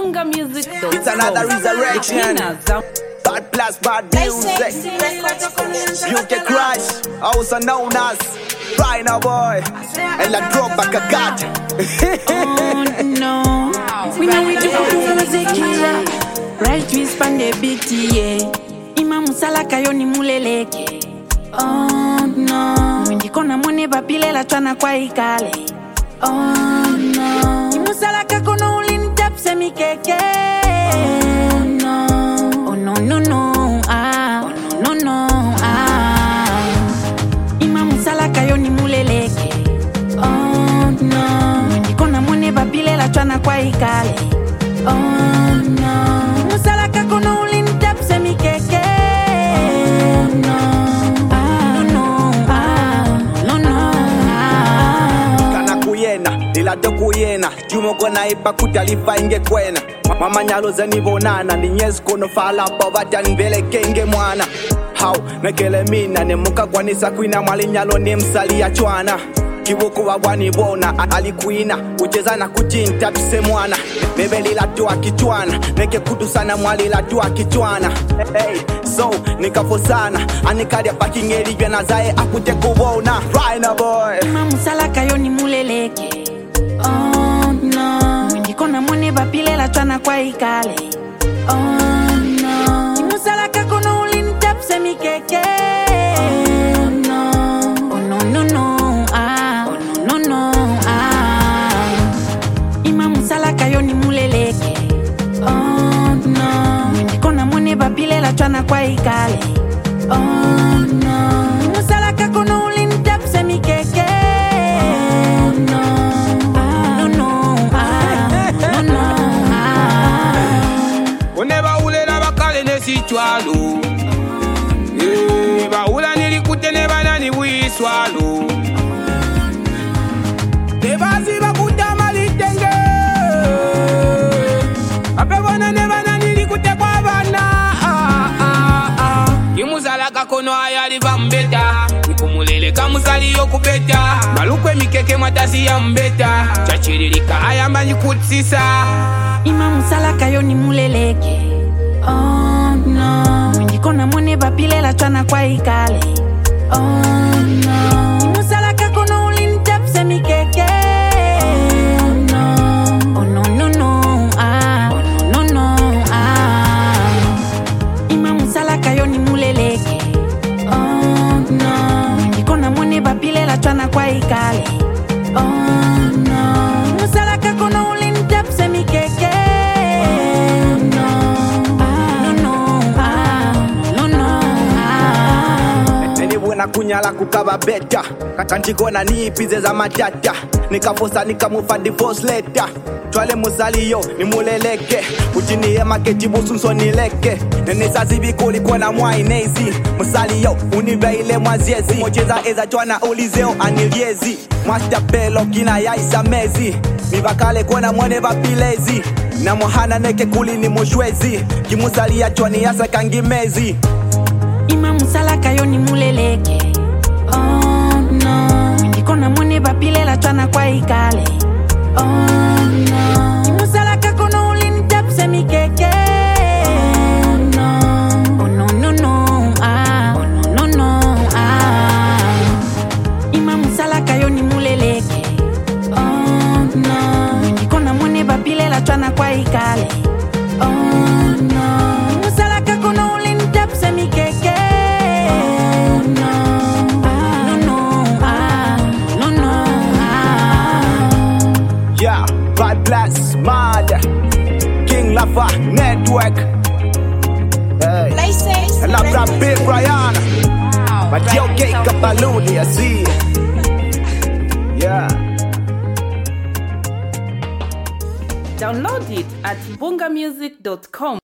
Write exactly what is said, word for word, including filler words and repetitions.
Bunga Music. It's another resurrection. Bad plus bad music. Beauty Crush, also known as Rhino Boy. And I drop back a god. Oh no, we know we do it killer. Right twist pan the beat, yeah. Ima musala kayo ni muleleke. Oh no, mwindiko na mwone bapile la chwana kwa ikale. Oh no, imusala kako no ulini tapse mi keke. Oh no, oh no no no, ah, oh no no no, ah. Ima musala kayo ni muleleke. Oh no, mwindiko na mwone bapile la chwana kwa ikale. Oh no, imusala kako no ulini tapse mi keke. Oh no, ah, no no, ah, no no, ah. Kana kuyena, lila do kuyena. Jumo kona ipa kutalifa inge kwena. Mama nyalo zeni bonana. Ni nyezi kono fala pa vata nvele kenge mwana. How, nekele mina ne muka kwanisa kuina mwali nyalo ni msali ya chwana. Kiwoko wa wani bona alikuina ucheza na kuchinta tuse mwana mebeli la tua kichwana neke kutu sana mwali la tua kichwana. Hey, so nikafo sana anikaria pakingeri gena zae akute kubona Rhino Boy. Ima musala kayo ni muleleke. Oh no, mwindiko na mwone bapile la chwana kwa ikale. Oh no, imusala kako no ulini tapse mi keke. Oh no, oh no no no, ah, oh no no no, ah. Ima musala kayo ni muleleke. Oh no, mwindiko na mwone bapile la chwana kwa ikale. Oh no, imusala kako no ulini tapse mi keke. Oh no, ah, no no, ah, no no, ah. Oneba ulela bakale nesichwalo. Eh, baula nilikute neba nani wiswalo. Nebazi bakuta malitenge. Apebona neba nani nilikute kwa bana. Ah ah ah. Kimuzala kakono ayali bambeta. Nikumulele kamusali yokubeta. Malukwe mikeke matasi ya mbeta. Chachiririka ayamba nikutsisa. Ima musala kayo ni muleleke. Oh no, mwindiko na mwone bapile la chwana kwa ikale. Oh no, imusala kako no ulini tapse mi keke. Oh no, oh no no no, ah, oh no no no, ah. Ima musala kayo ni muleleke. Oh no, mwindiko na mwone bapile la chwana kwa ikale. Oh no, imusala kako no ulini tapse mi keke. Oh no, ah, no no, ah, no no, ah. Neni wena kunyala kukaba beta. Kakanchikona ni ipize za matata. Nikafosa nikamufa divorce letter. Twale musaliyo ni muleleke. Uchini ya maketi busunso nileke. Nene sazi bikuli kona mwa inezi. Musaliyo univeile mwaziezi. Mocheza eza chwana ulizeo aniliezi. Mwasta pelo kina ya isa mezi. Mibakale kona mwone bapilezi. Na mohana neke kuli ni moshwezi. Kimusali ya chwani yasa kangimezi. Ima musala kayo ni muleleke. Oh no, mwindiko na mwone bapile la chwana kwa ikale. Oh no, imusala kako no ulini tapse mi keke. Oh no, oh no no no, ah, oh no no no, ah. Ima musala kayo ni muleleke. Oh no, mwindiko na mwone bapile la chwana kwa ikale. Oh no, imusala kako no ulini tapse mi keke. Oh no, ah, no no, ah, no no, ah. Yeah, Bad Blast, Mad King Lafa Network. Hey, Places. and I'm rap Big Brian. But yo, K Kapaludi, I see. Yeah. Download it at bunga music dot com.